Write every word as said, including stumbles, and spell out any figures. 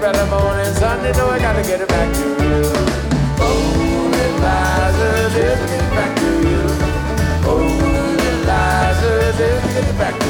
Friday morning, Sunday, no, I gotta get it back to you. Oh, Eliza, let me get it back to you. Oh, Eliza, let me get it back to you.